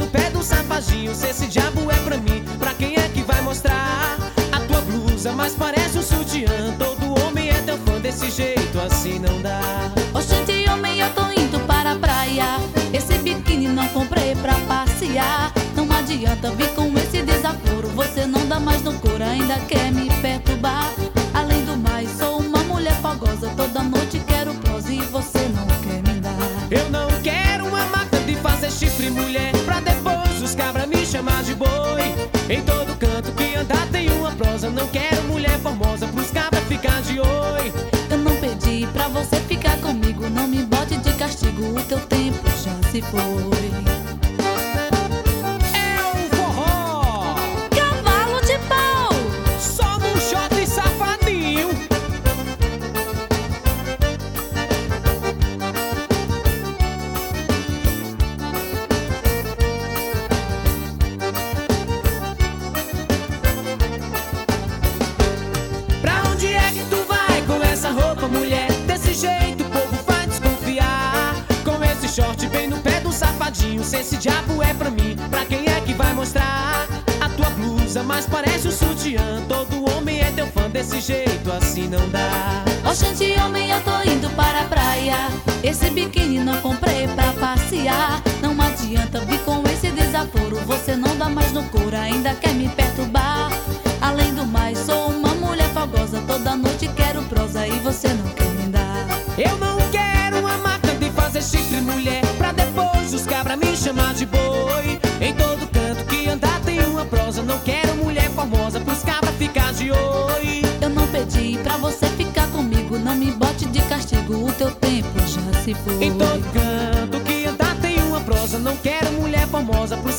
no pé do safadinho. Se esse diabo é pra mim, pra quem é que vai mostrar? A tua blusa mas parece um sutiã. Todo homem é teu fã, desse jeito assim não dá. Oxente, homem, eu tô indo para a praia. Esse biquíni não comprei pra passear. Não adianta vir com esse desaforo. Você não dá mais no couro, ainda quer me perturbar. Além do mais, sou uma mulher fogosa. Toda noite quero prose e você não quer me dar. Eu não quero uma máquina de fazer chifre, mulher, pra depois os cabras me chamar de boi. Em todo canto que andar tem uma prosa. Não quero mulher formosa pros cabras ficar de oi. Eu não pedi pra você ficar comigo. Não me bote de castigo, o teu tempo já se foi. É o forró, Cavalo de pau, só no shot e safadinho. Pra onde é que tu vai com essa roupa, mulher? Desse jeito o povo vai desconfiar. Com esse short bem no pé do safadinho. Se esse diabo é pra mim, pra quem é que vai mostrar? A tua blusa mas parece um sutiã. Todo homem é teu fã, desse jeito assim não dá. oxente, homem, eu tô indo para a praia. Esse biquíni não comprei pra passear. Não adianta vir com esse desaforo. Você não dá mais no couro, ainda quer me perturbar. Além do mais, sou uma mulher fogosa. Toda noite quero prosa e você não quer me dar. Eu não quero uma máquina de fazer chifre, mulher, pra depois os cabras me chamar de boi. Em todo canto que andar tem uma prosa. Não quero mulher formosa pros cabras ficar de oi. Eu não pedi pra você ficar comigo. Não me bote de castigo, o teu tempo já se foi. Em todo canto que andar tem uma prosa. Não quero mulher formosa pros